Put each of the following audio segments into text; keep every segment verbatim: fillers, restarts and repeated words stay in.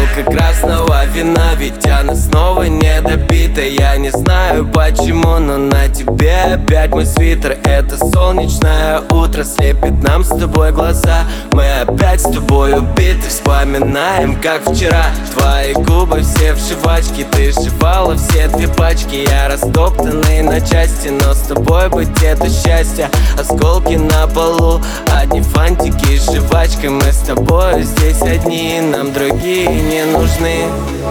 бутылка красного вина, ведь она снова не допита. Я не знаю почему, но на тебе опять мой свитер. Это солнечное утро слепит нам с тобой глаза. Мы опять с тобой убиты, вспоминаем, как вчера. Твои губы все в жвачке, ты жевала все две пачки. Я растоптанный на части, но с тобой быть это счастье. Осколки на полу, одни фантики и жвачка. Мы с тобой здесь одни, нам другие не нужны.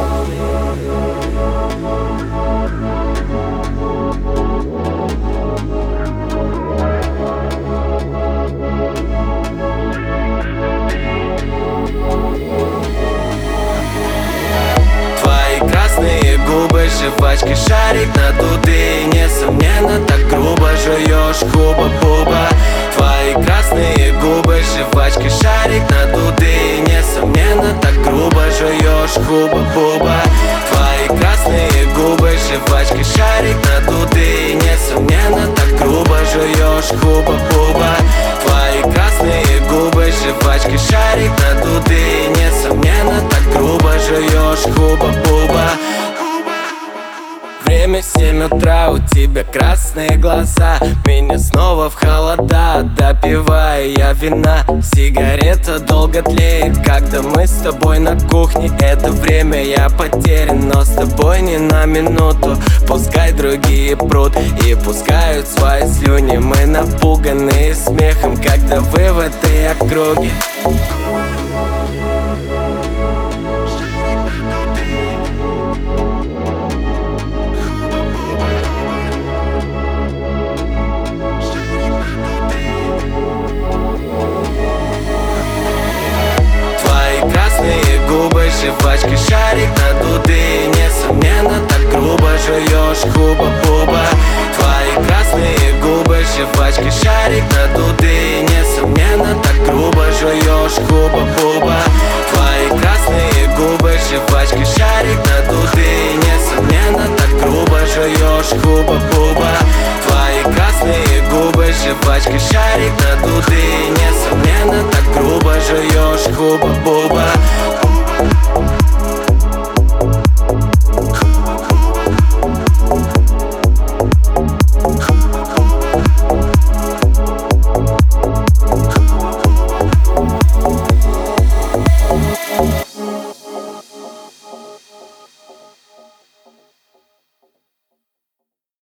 Твои красные губы, жвачка, шарик надутый. Несомненно, так грубо жуешь хуба-буба. Твои красные губы, жвачка, шарик надутый. Несомненно, так грубо жуешь хуба-буба. Твои красные губы, жвачка, шарик надутый. Несомненно, так грубо жуешь хуба-буба. Твои красные губы, жвачка, шарик надутый. Несомненно, так грубо жуешь хуба-буба. Время семь утра, у тебя красные глаза. Меня снова в холода, допиваю я вина. Сигарета долго тлеет, когда мы с тобой на кухне. Это время я потерян, но с тобой не на минуту. Пускай другие прут и пускают свои слюни. Мы напуганные смехом, когда вы в этой округе. Губы, жвачка, шарик надутый. Несомненно, так грубо жуешь хуба-буба. Твои красные губы, жвачка, шарик надутый. Несомненно, так грубо жуешь хуба-буба.